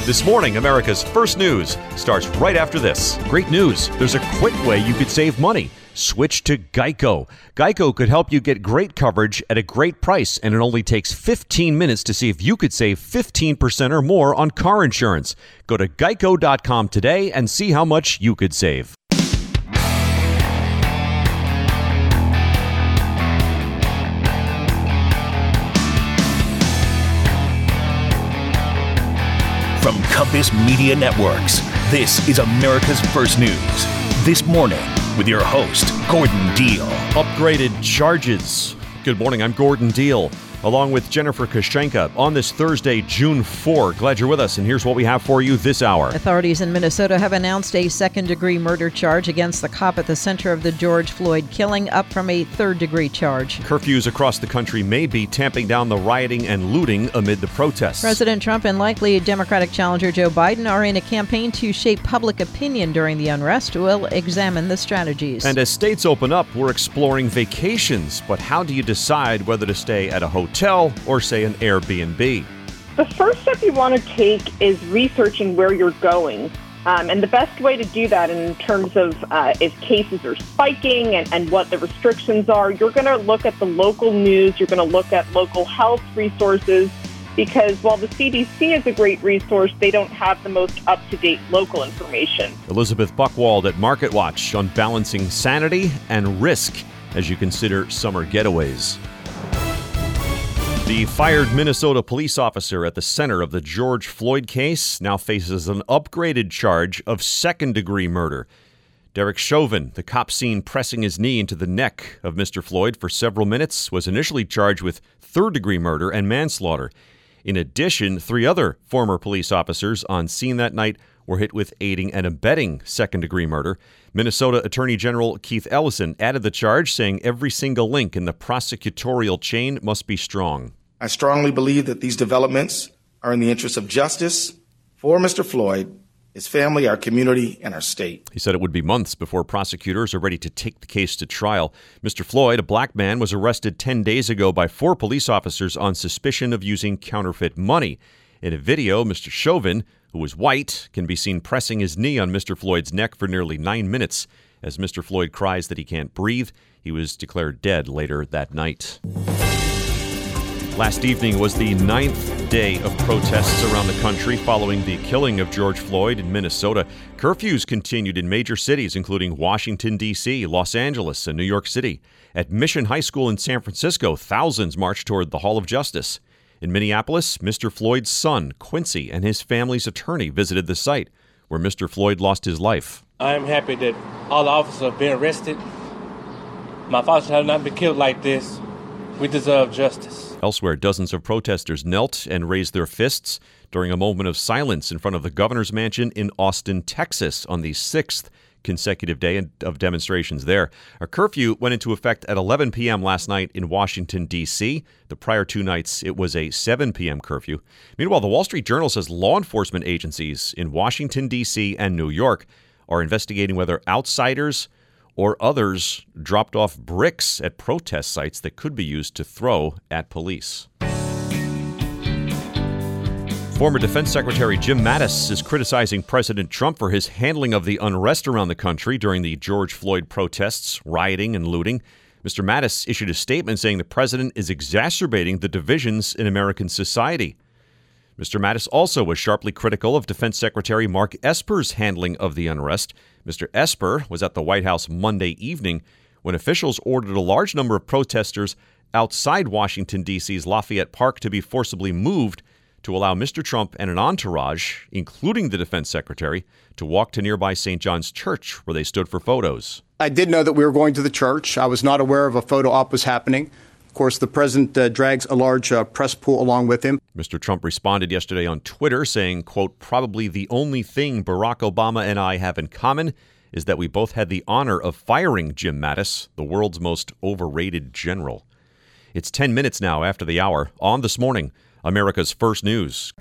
This morning, America's First News starts right after this. Great news. There's a quick way you could save money. Switch to Geico. Geico could help you get great coverage at a great price, and it only takes 15 minutes to see if you could save 15% or more on car insurance. Go to geico.com today and see how much you could save. From Compass Media Networks, this is America's First News. This morning, with your host, Gordon Deal. Upgraded charges. Good morning, I'm Gordon Deal, along with Jennifer Koshenka on this Thursday, June 4. Glad you're with us, and here's what we have for you this hour. Authorities in Minnesota have announced a second-degree murder charge against the cop at the center of the George Floyd killing, up from a third-degree charge. Curfews across the country may be tamping down the rioting and looting amid the protests. President Trump and likely Democratic challenger Joe Biden are in a campaign to shape public opinion during the unrest. We'll examine the strategies. And as states open up, we're exploring vacations. But how do you decide whether to stay at a hotel or, say, an Airbnb? The first step you want to take is researching where you're going. And the best way to do that in terms of if cases are spiking and what the restrictions are, you're going to look at the local news, you're going to look at local health resources, because while the CDC is a great resource, they don't have the most up-to-date local information. Elizabeth Buchwald at MarketWatch on balancing sanity and risk as you consider summer getaways. The fired Minnesota police officer at the center of the George Floyd case now faces an upgraded charge of second-degree murder. Derek Chauvin, the cop seen pressing his knee into the neck of Mr. Floyd for several minutes, was initially charged with third-degree murder and manslaughter. In addition, 3 other former police officers on scene that night were hit with aiding and abetting second-degree murder. Minnesota Attorney General Keith Ellison added the charge, saying every single link in the prosecutorial chain must be strong. I strongly believe that these developments are in the interest of justice for Mr. Floyd, his family, our community, and our state. He said it would be months before prosecutors are ready to take the case to trial. Mr. Floyd, a black man, was arrested 10 days ago by 4 police officers on suspicion of using counterfeit money. In a video, Mr. Chauvin, who is white, can be seen pressing his knee on Mr. Floyd's neck for nearly 9 minutes. As Mr. Floyd cries that he can't breathe, he was declared dead later that night. Last evening was the 9th day of protests around the country following the killing of George Floyd in Minnesota. Curfews continued in major cities, including Washington, D.C., Los Angeles, and New York City. At Mission High School in San Francisco, thousands marched toward the Hall of Justice. In Minneapolis, Mr. Floyd's son, Quincy, and his family's attorney visited the site where Mr. Floyd lost his life. I'm happy that all the officers have been arrested. My father have not been killed like this. We deserve justice. Elsewhere, dozens of protesters knelt and raised their fists during a moment of silence in front of the governor's mansion in Austin, Texas, on the 6th consecutive day of demonstrations there. A curfew went into effect at 11 p.m. last night in Washington, D.C. The prior 2 nights, it was a 7 p.m. curfew. Meanwhile, the Wall Street Journal says law enforcement agencies in Washington, D.C. and New York are investigating whether outsiders or others dropped off bricks at protest sites that could be used to throw at police. Former Defense Secretary Jim Mattis is criticizing President Trump for his handling of the unrest around the country during the George Floyd protests, rioting, and looting. Mr. Mattis issued a statement saying the president is exacerbating the divisions in American society. Mr. Mattis also was sharply critical of Defense Secretary Mark Esper's handling of the unrest. Mr. Esper was at the White House Monday evening when officials ordered a large number of protesters outside Washington, D.C.'s Lafayette Park to be forcibly moved to allow Mr. Trump and an entourage, including the defense secretary, to walk to nearby St. John's Church, where they stood for photos. I did know that we were going to the church. I was not aware of a photo op was happening. Of course, the president drags a large press pool along with him. Mr. Trump responded yesterday on Twitter saying, quote, "Probably the only thing Barack Obama and I have in common is that we both had the honor of firing Jim Mattis, the world's most overrated general." It's 10 minutes now after the hour on This Morning, America's First News.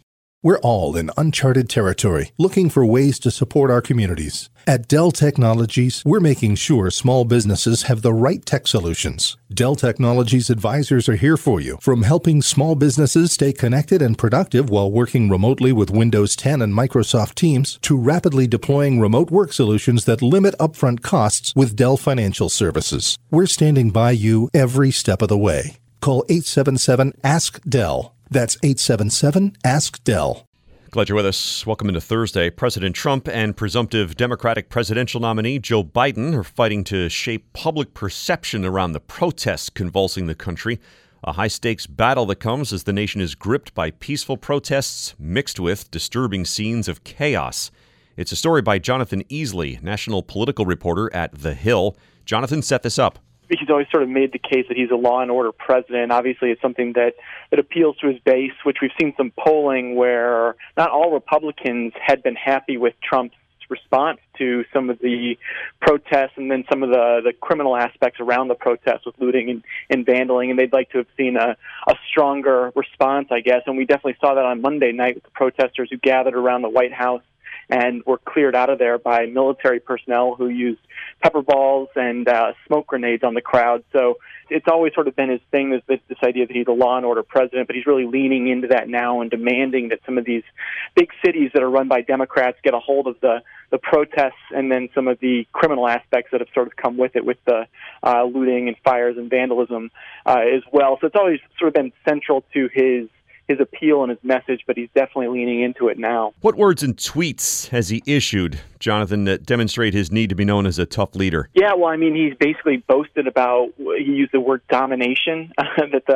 We're all in uncharted territory, looking for ways to support our communities. At Dell Technologies, we're making sure small businesses have the right tech solutions. Dell Technologies advisors are here for you, from helping small businesses stay connected and productive while working remotely with Windows 10 and Microsoft Teams, to rapidly deploying remote work solutions that limit upfront costs with Dell Financial Services. We're standing by you every step of the way. Call 877-ASK-DELL. That's 877-ASK-DELL. Glad you're with us. Welcome into Thursday. President Trump and presumptive Democratic presidential nominee Joe Biden are fighting to shape public perception around the protests convulsing the country. A high-stakes battle that comes as the nation is gripped by peaceful protests mixed with disturbing scenes of chaos. It's a story by Jonathan Easley, national political reporter at The Hill. Jonathan set this up. He's always sort of made the case that he's a law and order president. Obviously, it's something that appeals to his base, which we've seen some polling where not all Republicans had been happy with Trump's response to some of the protests and then some of the criminal aspects around the protests with looting and vandaling, and they'd like to have seen a stronger response, I guess. And we definitely saw that on Monday night with the protesters who gathered around the White House and were cleared out of there by military personnel who used pepper balls and smoke grenades on the crowd. So it's always sort of been his thing, this idea that he's a law and order president, but he's really leaning into that now and demanding that some of these big cities that are run by Democrats get a hold of the protests and then some of the criminal aspects that have sort of come with it, with the looting and fires and vandalism as well. So it's always sort of been central to his appeal and his message, but he's definitely leaning into it now. What words and tweets has he issued, Jonathan, that demonstrate his need to be known as a tough leader? Yeah, well, I mean, he's basically boasted about, he used the word domination, about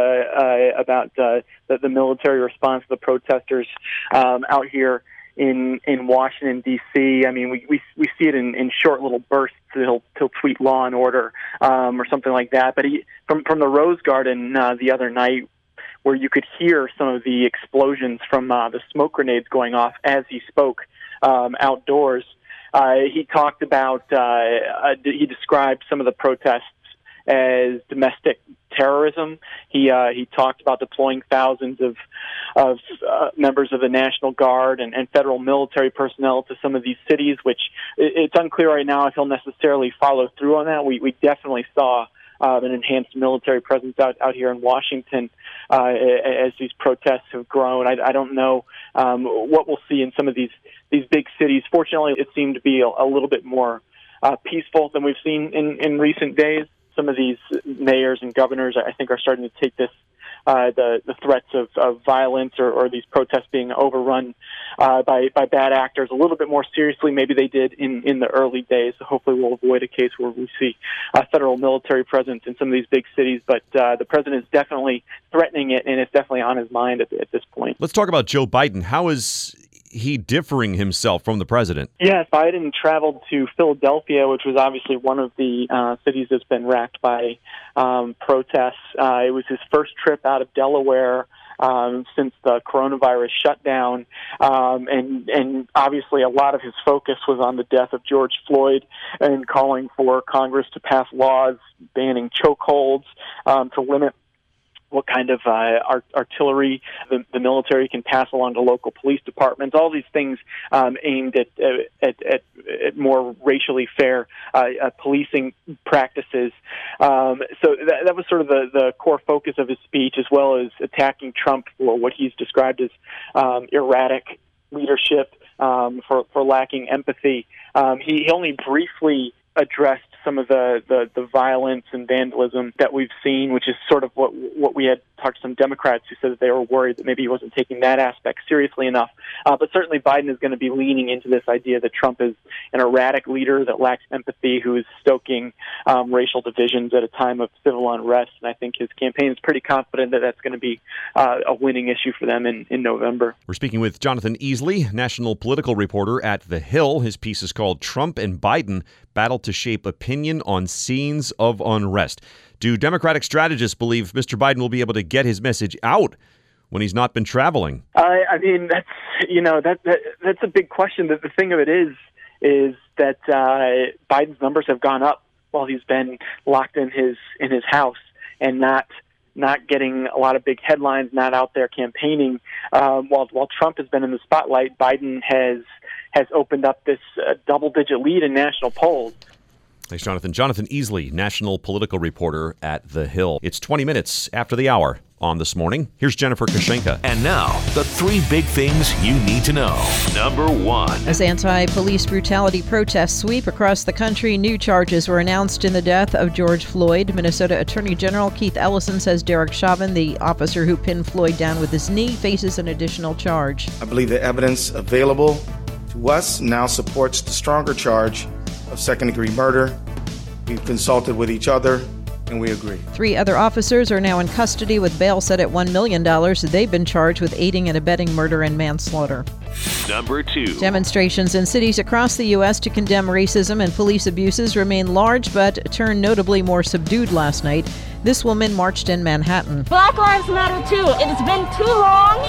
the military response to the protesters out here in Washington, D.C. I mean, we see it in short little bursts. He'll tweet law and order or something like that. But from the Rose Garden the other night, where you could hear some of the explosions from the smoke grenades going off as he spoke outdoors. He talked about, he described some of the protests as domestic terrorism. He talked about deploying thousands of members of the National Guard and federal military personnel to some of these cities, which it's unclear right now if he'll necessarily follow through on that. We definitely saw an enhanced military presence out here in Washington as these protests have grown. I don't know what we'll see in some of these big cities. Fortunately, it seemed to be a little bit more peaceful than we've seen in recent days. Some of these mayors and governors, I think, are starting to take this the threats of violence or these protests being overrun by bad actors a little bit more seriously. Maybe they did in the early days. So hopefully we'll avoid a case where we see a federal military presence in some of these big cities. But the president is definitely threatening it, and it's definitely on his mind at this point. Let's talk about Joe Biden. How is he differing himself from the president? Yes, Biden traveled to Philadelphia, which was obviously one of the cities that's been racked by protests. It was his first trip out of Delaware since the coronavirus shutdown, and obviously a lot of his focus was on the death of George Floyd and calling for Congress to pass laws banning chokeholds to limit what kind of artillery the military can pass along to local police departments. All these things aimed at more racially fair policing practices. So that was sort of the core focus of his speech, as well as attacking Trump for what he's described as erratic leadership, for lacking empathy. He only briefly addressed some of the violence and vandalism that we've seen, which is sort of what we had talked to some Democrats who said that they were worried that maybe he wasn't taking that aspect seriously enough. But certainly Biden is going to be leaning into this idea that Trump is an erratic leader that lacks empathy, who is stoking racial divisions at a time of civil unrest. And I think his campaign is pretty confident that that's going to be a winning issue for them in November. We're speaking with Jonathan Easley, national political reporter at The Hill. His piece is called Trump and Biden Battle to Shape Opinion on Scenes of Unrest. Do Democratic strategists believe Mr. Biden will be able to get his message out when he's not been traveling? I mean, that's a big question. The thing of it is that Biden's numbers have gone up while he's been locked in his house and not not getting a lot of big headlines, not out there campaigning. While Trump has been in the spotlight, Biden has opened up this double-digit lead in national polls. Thanks, Jonathan. Jonathan Easley, national political reporter at The Hill. It's 20 minutes after the hour on This Morning. Here's Jennifer Kashenka. And now, the 3 big things you need to know. Number 1. As anti-police brutality protests sweep across the country, new charges were announced in the death of George Floyd. Minnesota Attorney General Keith Ellison says Derek Chauvin, the officer who pinned Floyd down with his knee, faces an additional charge. I believe the evidence available to us now supports the stronger charge of second-degree murder. We've consulted with each other, and we agree. 3 other officers are now in custody with bail set at $1 million. They've been charged with aiding and abetting murder and manslaughter. Number 2. Demonstrations in cities across the U.S. to condemn racism and police abuses remain large, but turned notably more subdued last night. This woman marched in Manhattan. Black Lives Matter too. It's been too long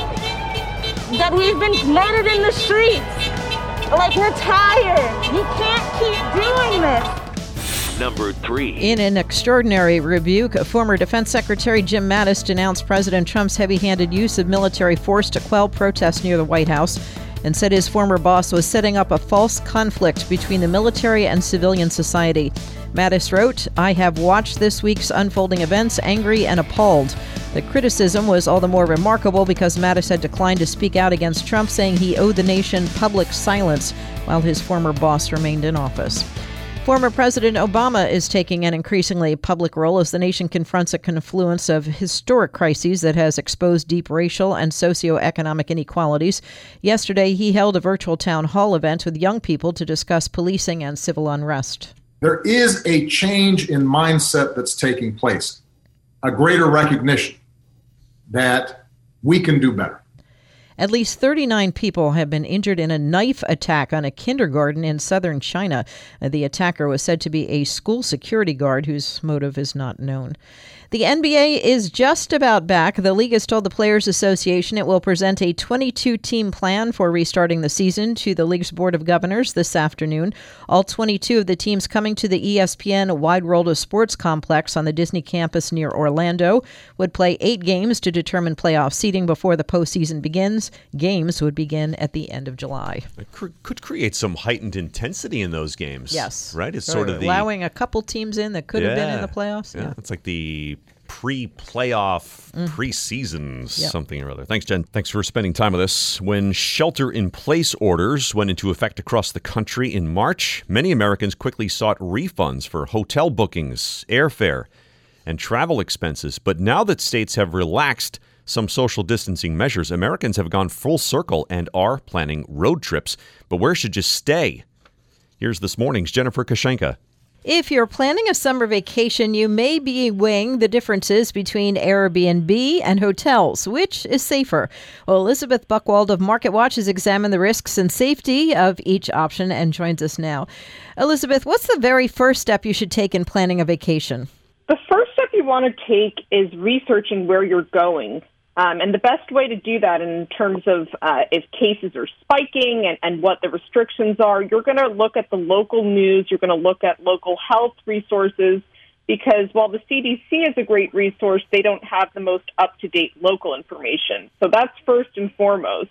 that we've been murdered in the streets. Like, we're tired. You can't keep doing this. Number 3. In an extraordinary rebuke, former Defense Secretary Jim Mattis denounced President Trump's heavy-handed use of military force to quell protests near the White House and said his former boss was setting up a false conflict between the military and civilian society. Mattis wrote, "I have watched this week's unfolding events angry and appalled." The criticism was all the more remarkable because Mattis had declined to speak out against Trump, saying he owed the nation public silence while his former boss remained in office. Former President Obama is taking an increasingly public role as the nation confronts a confluence of historic crises that has exposed deep racial and socioeconomic inequalities. Yesterday, he held a virtual town hall event with young people to discuss policing and civil unrest. There is a change in mindset that's taking place, a greater recognition that we can do better. At least 39 people have been injured in a knife attack on a kindergarten in southern China. The attacker was said to be a school security guard whose motive is not known. The NBA is just about back. The league has told the Players Association it will present a 22-team plan for restarting the season to the league's Board of Governors this afternoon. All 22 of the teams coming to the ESPN Wide World of Sports complex on the Disney campus near Orlando would play 8 games to determine playoff seeding before the postseason begins. Games would begin at the end of July. It could create some heightened intensity in those games. Yes. Right? It's sort of allowing a couple teams in that could have been in the playoffs. Yeah. It's like the pre-playoff, preseason something or other. Thanks, Jen. Thanks for spending time with us. When shelter-in-place orders went into effect across the country in March, many Americans quickly sought refunds for hotel bookings, airfare, and travel expenses. But now that states have relaxed some social distancing measures, Americans have gone full circle and are planning road trips. But where should you stay? Here's This Morning's Jennifer Kashenka. If you're planning a summer vacation, you may be weighing the differences between Airbnb and hotels. Which is safer? Well, Elizabeth Buchwald of MarketWatch has examined the risks and safety of each option and joins us now. Elizabeth, what's the very first step you should take in planning a vacation? The first step you want to take is researching where you're going. And the best way to do that in terms of if cases are spiking and what the restrictions are, you're going to look at the local news, you're going to look at local health resources, because while the CDC is a great resource, they don't have the most up-to-date local information. So that's first and foremost.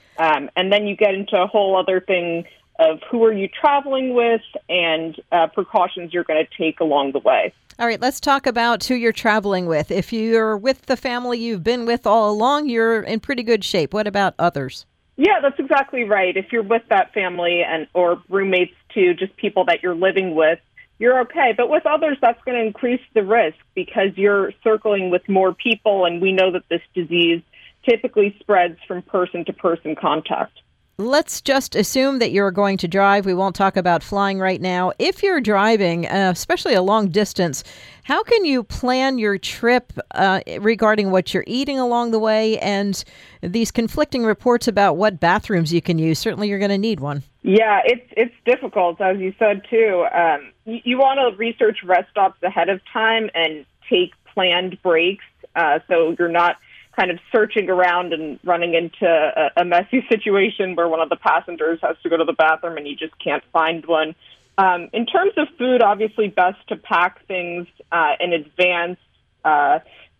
And then you get into a whole other thing of who are you traveling with and precautions you're going to take along the way. All right, let's talk about who you're traveling with. If you're with the family you've been with all along, you're in pretty good shape. What about others? Yeah, that's exactly right. If you're with that family and or roommates too, just people that you're living with, you're okay. But with others, that's going to increase the risk because you're circling with more people, and we know that this disease typically spreads from person-to-person contact. Let's just assume that you're going to drive. We won't talk about flying right now. If you're driving, especially a long distance, how can you plan your trip regarding what you're eating along the way and these conflicting reports about what bathrooms you can use? Certainly you're going to need one. Yeah, it's difficult, as you said, too. You want to research rest stops ahead of time and take planned breaks so you're not kind of searching around and running into a messy situation where one of the passengers has to go to the bathroom and you just can't find one. In terms of food, obviously best to pack things in advance.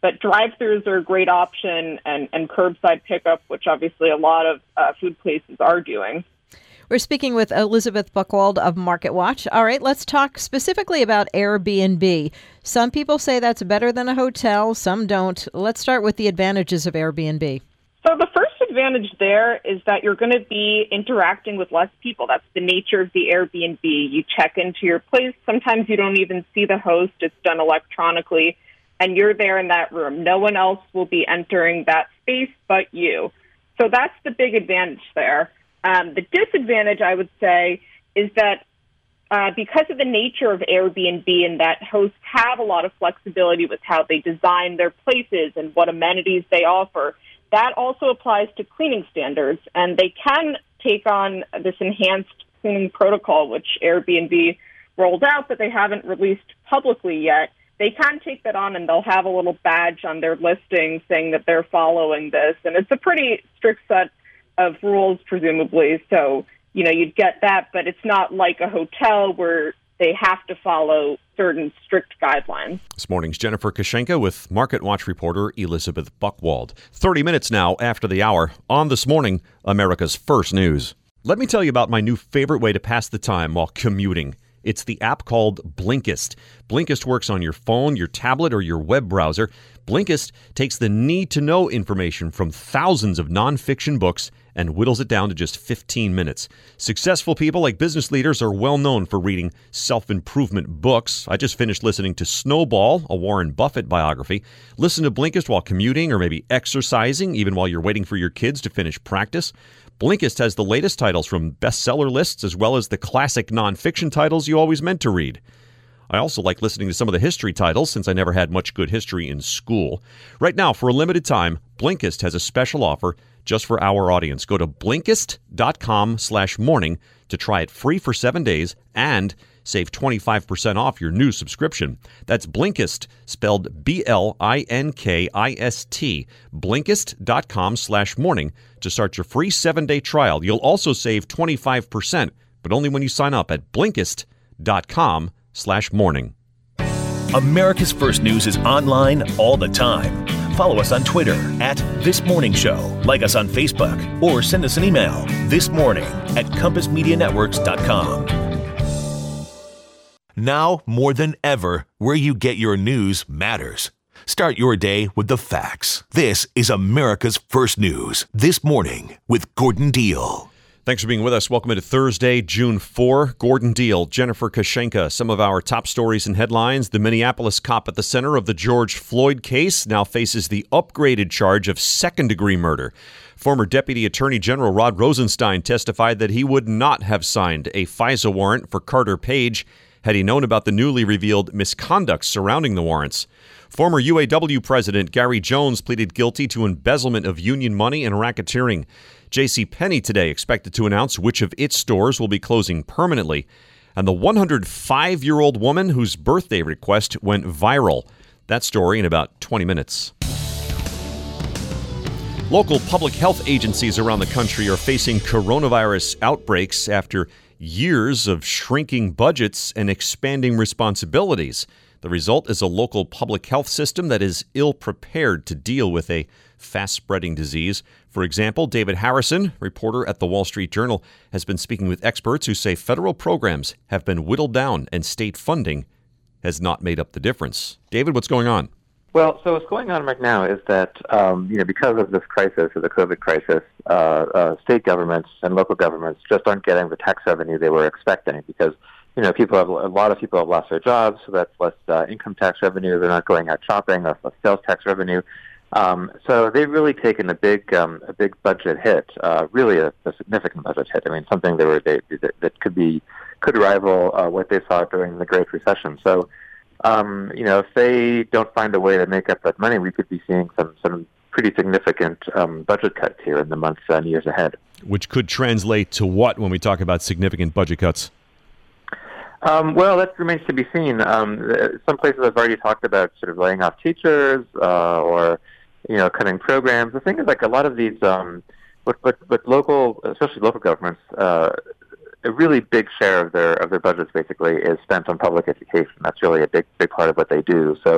But drive-thrus are a great option, and curbside pickup, which obviously a lot of food places are doing. We're speaking with Elizabeth Buchwald of MarketWatch. All right, let's talk specifically about Airbnb. Some people say that's better than a hotel, some don't. Let's start with the advantages of Airbnb. So the first advantage there is that you're going to be interacting with less people. That's the nature of the Airbnb. You check into your place. Sometimes you don't even see the host. It's done electronically, and you're there in that room. No one else will be entering that space but you. So that's the big advantage there. The disadvantage, I would say, is that because of the nature of Airbnb and that hosts have a lot of flexibility with how they design their places and what amenities they offer, that also applies to cleaning standards. And they can take on this enhanced cleaning protocol, which Airbnb rolled out, but they haven't released publicly yet. They can take that on, and they'll have a little badge on their listing saying that they're following this. And it's a pretty strict set of rules, presumably. So, you'd get that, but it's not like a hotel where they have to follow certain strict guidelines. This morning's Jennifer Kashenka with MarketWatch reporter Elizabeth Buchwald. 30 minutes now after the hour on This Morning, America's First News. Let me tell you about my new favorite way to pass the time while commuting. It's the app called Blinkist. Blinkist works on your phone, your tablet, or your web browser. Blinkist takes the need-to-know information from thousands of nonfiction books and whittles it down to just 15 minutes. Successful people like business leaders are well known for reading self-improvement books. I just finished listening to Snowball, a Warren Buffett biography. Listen to Blinkist while commuting or maybe exercising, even while you're waiting for your kids to finish practice. Blinkist has the latest titles from bestseller lists as well as the classic nonfiction titles you always meant to read. I also like listening to some of the history titles since I never had much good history in school. Right now, for a limited time, Blinkist has a special offer just for our audience. Go to Blinkist.com/morning to try it free for 7 days and save 25% off your new subscription. That's Blinkist, spelled Blinkist. Blinkist.com/morning to start your free 7-day trial. You'll also save 25%, but only when you sign up at Blinkist.com/morning. America's First News is online all the time. Follow us on Twitter @ThisMorningShow. Like us on Facebook or send us an email thismorning@compassmedianetworks.com. Now, more than ever, where you get your news matters. Start your day with the facts. This is America's First News. This Morning with Gordon Deal. Thanks for being with us. Welcome to Thursday, June 4. Gordon Deal, Jennifer Kashenka. Some of our top stories and headlines. The Minneapolis cop at the center of the George Floyd case now faces the upgraded charge of second-degree murder. Former Deputy Attorney General Rod Rosenstein testified that he would not have signed a FISA warrant for Carter Page had he known about the newly revealed misconduct surrounding the warrants. Former UAW President Gary Jones pleaded guilty to embezzlement of union money and racketeering. JCPenney today expected to announce which of its stores will be closing permanently. And the 105-year-old woman whose birthday request went viral. That story in about 20 minutes. Local public health agencies around the country are facing coronavirus outbreaks after years of shrinking budgets and expanding responsibilities. The result is a local public health system that is ill-prepared to deal with a fast-spreading disease. For example, David Harrison, reporter at the Wall Street Journal, has been speaking with experts who say federal programs have been whittled down and state funding has not made up the difference. David, what's going on? Well, so what's going on right now is that, because of this crisis, or the COVID crisis, state governments and local governments just aren't getting the tax revenue they were expecting because, a lot of people have lost their jobs, so that's less income tax revenue. They're not going out shopping, or less sales tax revenue. So they've really taken a big budget hit, really a significant budget hit. I mean, something that could rival what they saw during the Great Recession. So, if they don't find a way to make up that money, we could be seeing some pretty significant budget cuts here in the months and years ahead. Which could translate to what when we talk about significant budget cuts? Well, that remains to be seen. Some places have already talked about sort of laying off teachers or cutting programs. The thing is, like a lot of these, but local, especially local governments, a really big share of their budgets basically is spent on public education. That's really a big part of what they do. So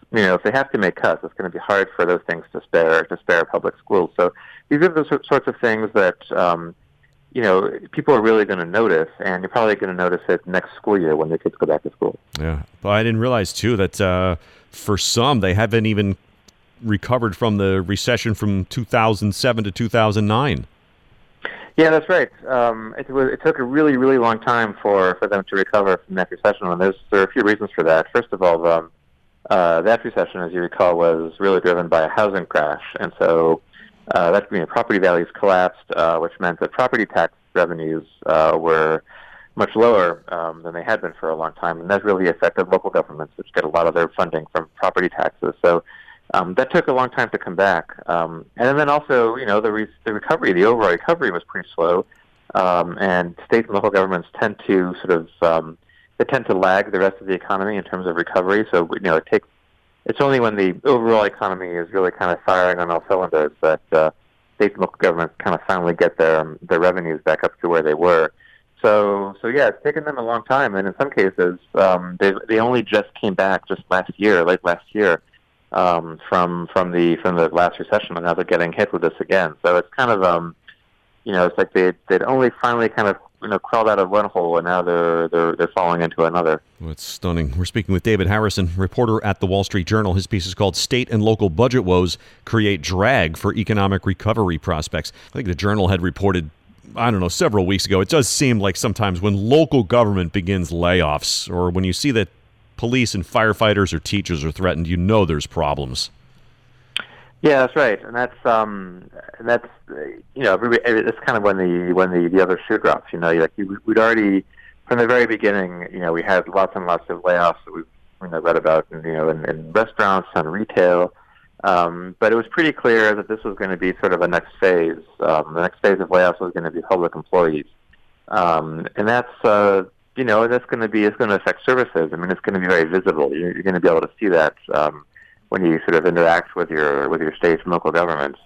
if they have to make cuts, it's going to be hard for those things to spare public schools. So these are the sorts of things that, people are really going to notice, and you're probably going to notice it next school year when the kids go back to school. Yeah, but I didn't realize, too, that for some, they haven't even recovered from the recession from 2007 to 2009. Yeah, that's right. It took a really, really long time for them to recover from that recession, and there are a few reasons for that. First of all, that recession, as you recall, was really driven by a housing crash, and so property values collapsed, which meant that property tax revenues were much lower than they had been for a long time, and that really affected local governments, which get a lot of their funding from property taxes. So that took a long time to come back. And then also, the recovery, the overall recovery was pretty slow, and state and local governments tend to they tend to lag the rest of the economy in terms of recovery. So, it's only when the overall economy is really kind of firing on all cylinders that state and local governments kind of finally get their revenues back up to where they were. So yeah, it's taken them a long time, and in some cases, they only just came back just late last year, from the last recession, and now they're getting hit with this again. So it's kind of it's like they'd only finally kind of crawled out of one hole, and now they're falling into another. Well, it's stunning. We're speaking with David Harrison, reporter at the Wall Street Journal. His piece is called "State and Local Budget Woes Create Drag for Economic Recovery Prospects." I think the Journal had reported, several weeks ago. It does seem like sometimes when local government begins layoffs, or when you see that police and firefighters or teachers are threatened, there's problems. Yeah, that's right, and that's it's kind of when the other shoe drops. We'd already from the very beginning, we had lots and lots of layoffs that we've read about, in restaurants and retail. But it was pretty clear that this was going to be sort of a next phase. The next phase of layoffs was going to be public employees, and that's it's going to affect services. I mean, it's going to be very visible. You're going to be able to see that when you sort of interact with your state and local governments.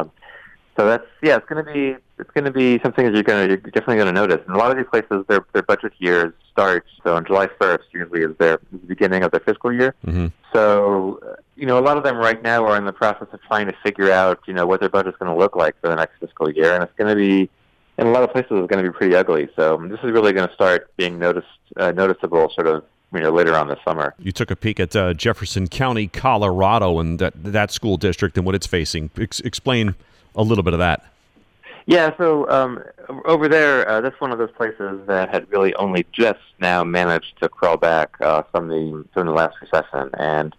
So it's going to be something that you're definitely going to notice. And a lot of these places, their budget years start. So on July 1st usually is the beginning of their fiscal year. Mm-hmm. So a lot of them right now are in the process of trying to figure out what their budget's going to look like for the next fiscal year, and it's going to be, in a lot of places, it's going to be pretty ugly. So this is really going to start being noticeable sort of later on this summer. You took a peek at Jefferson County, Colorado, and that school district and what it's facing. Explain a little bit of that. Yeah, so over there, that's one of those places that had really only just now managed to crawl back from the last recession. And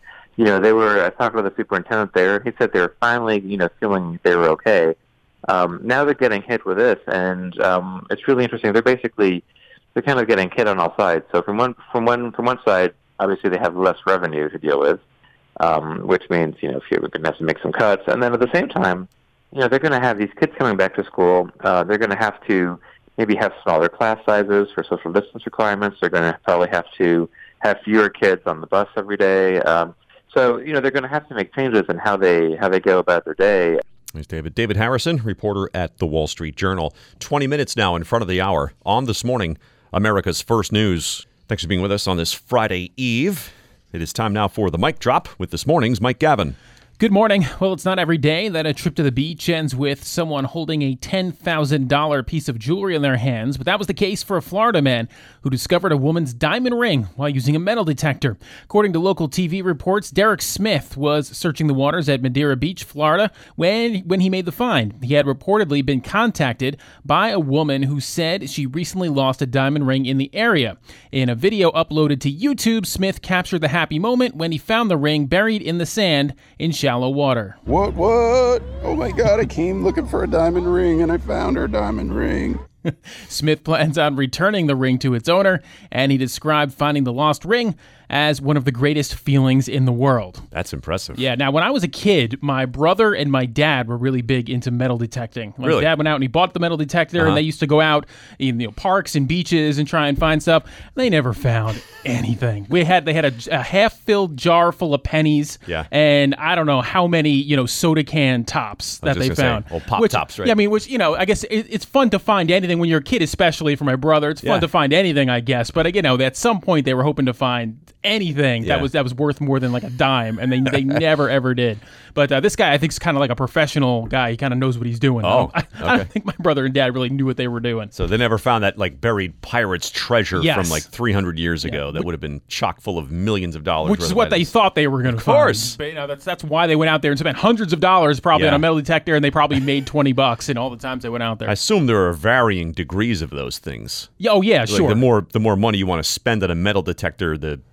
I talked with the superintendent there, and he said they were finally feeling they were okay. Now they're getting hit with this, and it's really interesting. They're kind of getting hit on all sides. So from one side, obviously they have less revenue to deal with, which means you're going to have to make some cuts. And then at the same time, they're going to have these kids coming back to school. They're going to have to maybe have smaller class sizes for social distance requirements. They're going to probably have to have fewer kids on the bus every day. So they're going to have to make changes in how they go about their day. There's David Harrison, reporter at the Wall Street Journal. 20 minutes now in front of the hour on This Morning, America's First News. Thanks for being with us on this Friday Eve. It is time now for the Mic Drop with This Morning's Mike Gavin. Good morning. Well, it's not every day that a trip to the beach ends with someone holding a $10,000 piece of jewelry in their hands, but that was the case for a Florida man who discovered a woman's diamond ring while using a metal detector. According to local TV reports, Derek Smith was searching the waters at Madeira Beach, Florida, when he made the find. He had reportedly been contacted by a woman who said she recently lost a diamond ring in the area. In a video uploaded to YouTube, Smith captured the happy moment when he found the ring buried in the sand in shallow water. What? Oh my God, I came looking for a diamond ring and I found her diamond ring. Smith plans on returning the ring to its owner, and he described finding the lost ring as one of the greatest feelings in the world. That's impressive. Yeah, now when I was a kid, my brother and my dad were really big into metal detecting. My dad went out and he bought the metal detector, and they used to go out in parks and beaches and try and find stuff. They never found anything. They had a half-filled jar full of pennies, and I don't know how many soda can tops that they found. Pop tops, right? Yeah, I mean, I guess it's fun to find anything when you're a kid, especially for my brother. It's fun to find anything, I guess. But at some point, they were hoping to find anything that was worth more than like a dime, and they never ever did. But this guy, I think, is kind of like a professional guy. He kind of knows what he's doing. Oh, I don't think my brother and dad really knew what they were doing. So they never found that like buried pirate's treasure Yes. from like 300 years ago that would have been chock full of millions of dollars. Which is what they thought they were going to find. Of course. But, that's why they went out there and spent hundreds of dollars probably on a metal detector, and they probably made $20 in all the times they went out there. I assume there are varying degrees of those things. Oh, yeah, Like sure. the more money you want to spend on a metal detector, the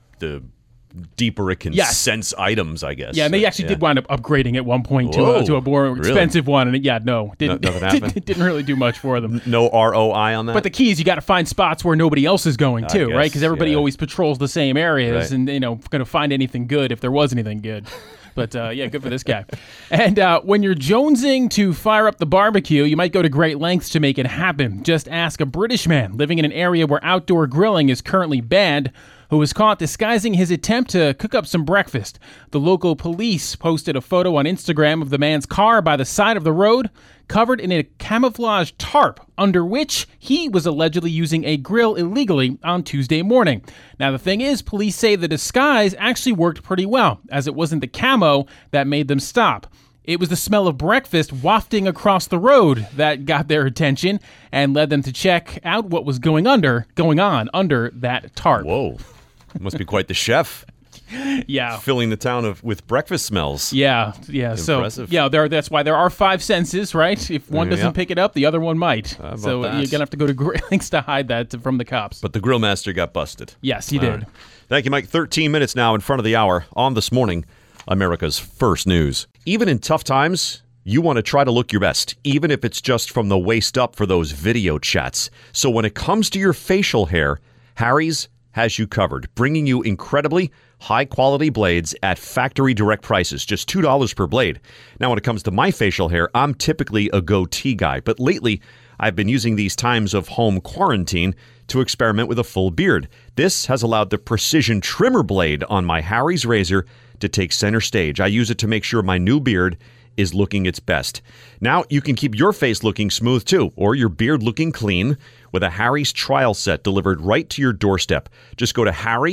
deeper it can sense items, I guess. Yeah, and they actually did wind up upgrading at one point to a more expensive one, and nothing happened. It didn't really do much for them. No ROI on that. But the key is you got to find spots where nobody else is going too, right? Because everybody always patrols the same areas, and going to find anything good if there was anything good. But good for this guy. And when you're jonesing to fire up the barbecue, you might go to great lengths to make it happen. Just ask a British man living in an area where outdoor grilling is currently banned, who was caught disguising his attempt to cook up some breakfast. The local police posted a photo on Instagram of the man's car by the side of the road, covered in a camouflage tarp, under which he was allegedly using a grill illegally on Tuesday morning. Now, the thing is, police say the disguise actually worked pretty well, as it wasn't the camo that made them stop. It was the smell of breakfast wafting across the road that got their attention and led them to check out what was going on under that tarp. Whoa. Must be quite the chef. Yeah. Filling the town with breakfast smells. Yeah. Impressive. So, that's why there are 5 senses, right? If one doesn't pick it up, the other one might. So you're going to have to go to great lengths to hide that from the cops. But the grill master got busted. Yes, he did. Right. Thank you, Mike. 13 minutes now in front of the hour on This Morning, America's First News. Even in tough times, you want to try to look your best, even if it's just from the waist up for those video chats. So when it comes to your facial hair, Harry's has you covered, bringing you incredibly high-quality blades at factory direct prices, just $2 per blade. Now, when it comes to my facial hair, I'm typically a goatee guy, but lately, I've been using these times of home quarantine to experiment with a full beard. This has allowed the precision trimmer blade on my Harry's razor to take center stage. I use it to make sure my new beard is looking its best. Now you can keep your face looking smooth too, or your beard looking clean with a Harry's trial set delivered right to your doorstep. Just go to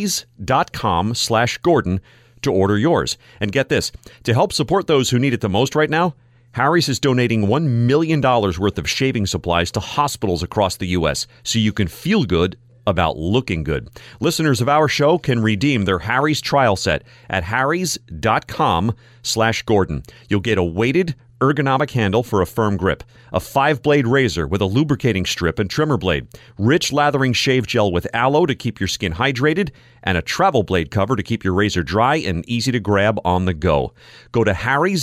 harrys.com/Gordon to order yours. And get this, to help support those who need it the most right now, Harry's is donating $1 million worth of shaving supplies to hospitals across the U.S. so you can feel good about looking good. Listeners of our show can redeem their Harry's trial set at harrys.com/Gordon. You'll get a weighted ergonomic handle for a firm grip, a 5-blade razor with a lubricating strip and trimmer blade, rich lathering shave gel with aloe to keep your skin hydrated, and a travel blade cover to keep your razor dry and easy to grab on the go. Go to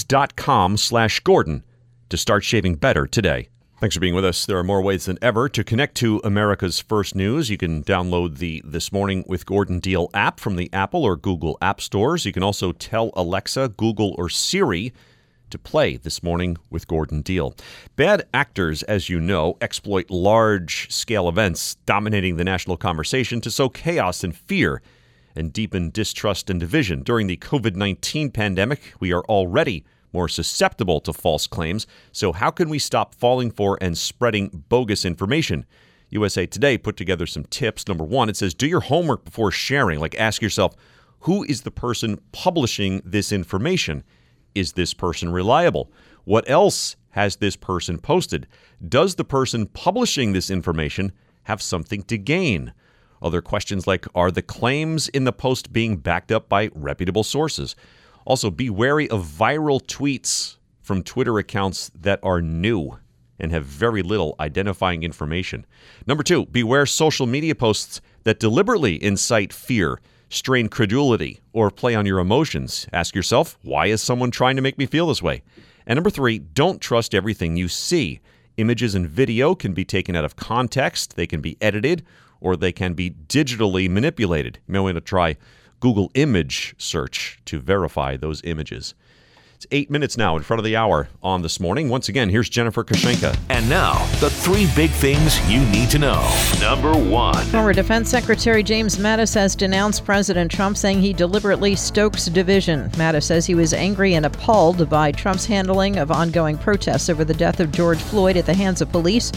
harrys.com/Gordon to start shaving better today. Thanks for being with us. There are more ways than ever to connect to America's First News. You can download the This Morning with Gordon Deal app from the Apple or Google app stores. You can also tell Alexa, Google, or Siri to play This Morning with Gordon Deal. Bad actors, as you know, exploit large-scale events dominating the national conversation to sow chaos and fear and deepen distrust and division. During the COVID-19 pandemic, we are already more susceptible to false claims. So how can we stop falling for and spreading bogus information? USA Today put together some tips. Number one, it says, do your homework before sharing. Like, ask yourself, who is the person publishing this information? Is this person reliable? What else has this person posted? Does the person publishing this information have something to gain? Other questions like, are the claims in the post being backed up by reputable sources? Also, be wary of viral tweets from Twitter accounts that are new and have very little identifying information. Number two, beware social media posts that deliberately incite fear, strain credulity, or play on your emotions. Ask yourself, why is someone trying to make me feel this way? And number three, don't trust everything you see. Images and video can be taken out of context, they can be edited, or they can be digitally manipulated. You may want to try Google image search to verify those images. It's 8 minutes now in front of the hour on This Morning. Once again, here's Jennifer Kushenka. And now, the 3 big things you need to know. Number 1. Former Defense Secretary James Mattis has denounced President Trump, saying he deliberately stokes division. Mattis says he was angry and appalled by Trump's handling of ongoing protests over the death of George Floyd at the hands of police.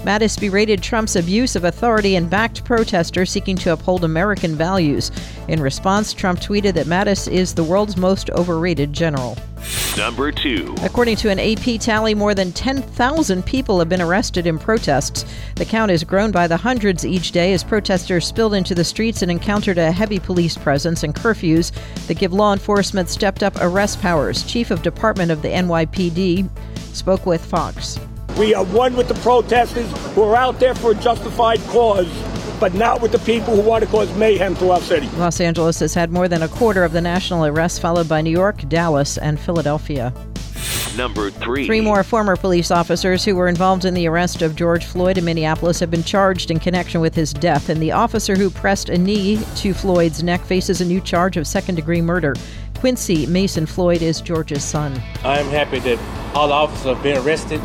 Mattis berated Trump's abuse of authority and backed protesters seeking to uphold American values. In response, Trump tweeted that Mattis is the world's most overrated general. Number 2. According to an AP tally, more than 10,000 people have been arrested in protests. The count has grown by the hundreds each day as protesters spilled into the streets and encountered a heavy police presence and curfews that give law enforcement stepped-up arrest powers. Chief of Department of the NYPD spoke with Fox. We are one with the protesters who are out there for a justified cause, but not with the people who want to cause mayhem to our city. Los Angeles has had more than a quarter of the national arrests, followed by New York, Dallas, and Philadelphia. Number 3. 3 more former police officers who were involved in the arrest of George Floyd in Minneapolis have been charged in connection with his death, and the officer who pressed a knee to Floyd's neck faces a new charge of second-degree murder. Quincy Mason Floyd is George's son. I am happy that all the officers have been arrested.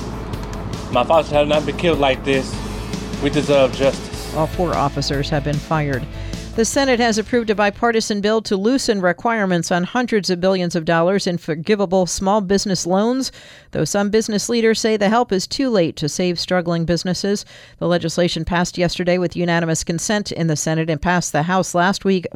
My father have not been killed like this. We deserve justice. All 4 officers have been fired. The Senate has approved a bipartisan bill to loosen requirements on hundreds of billions of dollars in forgivable small business loans, though some business leaders say the help is too late to save struggling businesses. The legislation passed yesterday with unanimous consent in the Senate and passed the House last week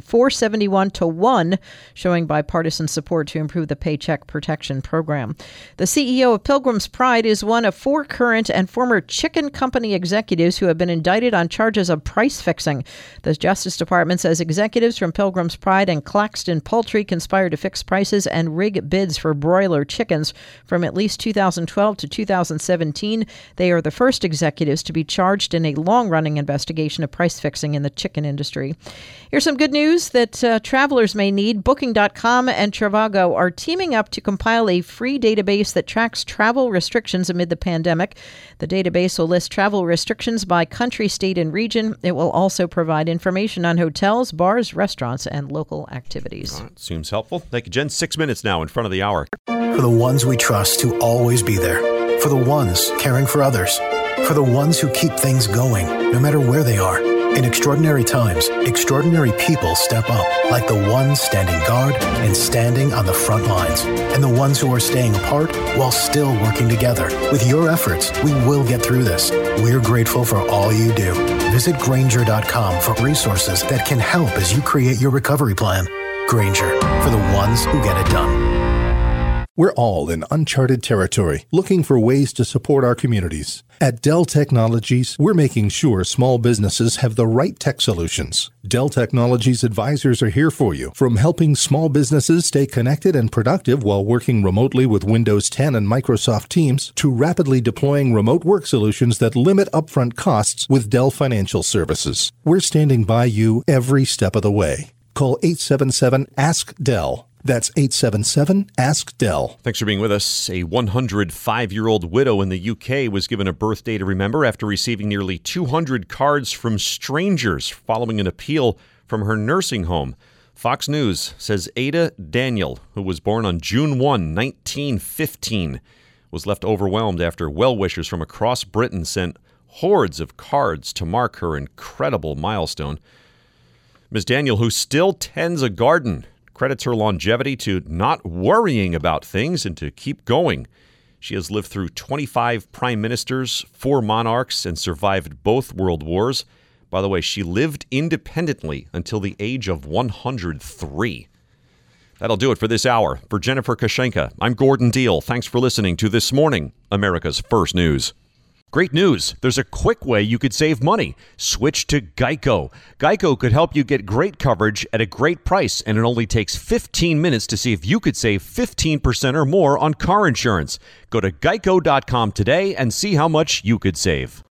471-1, showing bipartisan support to improve the Paycheck Protection Program. The CEO of Pilgrim's Pride is one of 4 current and former chicken company executives who have been indicted on charges of price fixing. The Justice Department says executives from Pilgrim's Pride and Claxton Poultry conspired to fix prices and rig bids for broiler chickens from at least 2012 to 2017. They are the first executives to be charged in a long-running investigation of price fixing in the chicken industry. Here's some good news that travelers may need. Booking.com and Trivago are teaming up to compile a free database that tracks travel restrictions amid the pandemic. The database will list travel restrictions by country, state, and region. It will also provide information on hotels, bars, restaurants, and local activities. Seems helpful. Thank you, Jen. 6 minutes now in front of the hour. For the ones we trust to always be there. For the ones caring for others. For the ones who keep things going, no matter where they are. In extraordinary times, extraordinary people step up, like the ones standing guard and standing on the front lines, and the ones who are staying apart while still working together. With your efforts, we will get through this. We're grateful for all you do. Visit Grainger.com for resources that can help as you create your recovery plan. Grainger, for the ones who get it done. We're all in uncharted territory, looking for ways to support our communities. At Dell Technologies, we're making sure small businesses have the right tech solutions. Dell Technologies advisors are here for you, from helping small businesses stay connected and productive while working remotely with Windows 10 and Microsoft Teams, to rapidly deploying remote work solutions that limit upfront costs with Dell Financial Services. We're standing by you every step of the way. Call 877-ASK-DELL. That's 877-ASK-DELL. Thanks for being with us. A 105-year-old widow in the UK was given a birthday to remember after receiving nearly 200 cards from strangers following an appeal from her nursing home. Fox News says Ada Daniel, who was born on June 1, 1915, was left overwhelmed after well-wishers from across Britain sent hordes of cards to mark her incredible milestone. Ms. Daniel, who still tends a garden, credits her longevity to not worrying about things and to keep going. She has lived through 25 prime ministers, 4 monarchs, and survived both world wars. By the way, she lived independently until the age of 103. That'll do it for this hour. For Jennifer Kashenka, I'm Gordon Deal. Thanks for listening to This Morning, America's First News. Great news. There's a quick way you could save money. Switch to Geico. Geico could help you get great coverage at a great price, and it only takes 15 minutes to see if you could save 15% or more on car insurance. Go to geico.com today and see how much you could save.